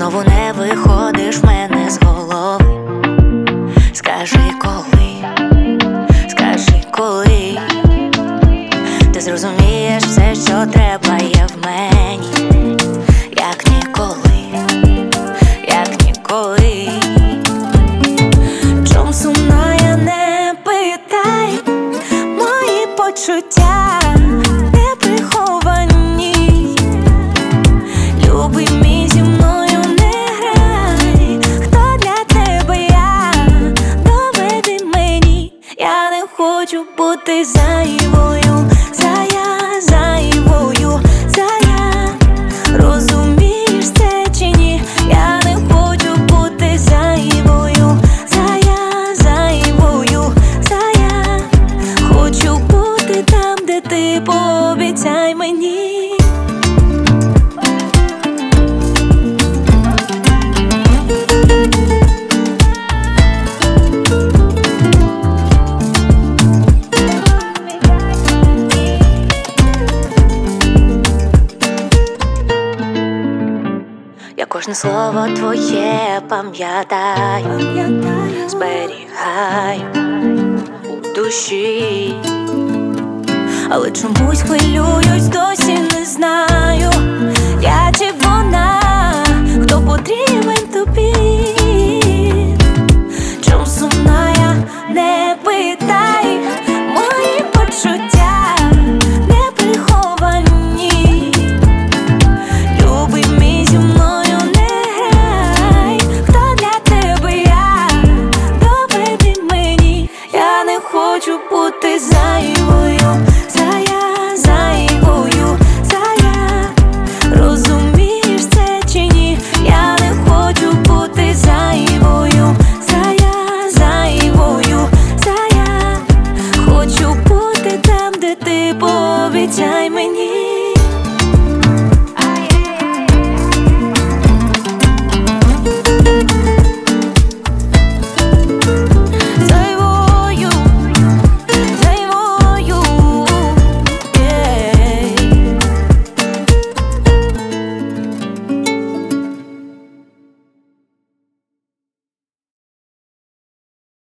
знову не виходиш в мене з голови. Скажи коли ти зрозумієш все, що треба є в мені, як ніколи, як ніколи. Чом сумна, я не питай, мої почуття не приховані. Любий мій, зі мною не грай, хто для тебе я, доведи мені. Я не хочу бути зайвою, зайвою, розумієш це чи ні? Я не хочу бути зайвою, зайвою, хочу бути там, де ти, пообіцяй мені. Я кожне слово твоє пам'ятаю, зберігаю у душі, але чомусь хвилююсь, досі не знаю, я чи вона, хто потрібен тобі. Чом сумна, я не питай, мої почуття не приховані. Любий мій, зі мною не грай, хто для тебе я, доведи мені. Я не хочу бути зайвою,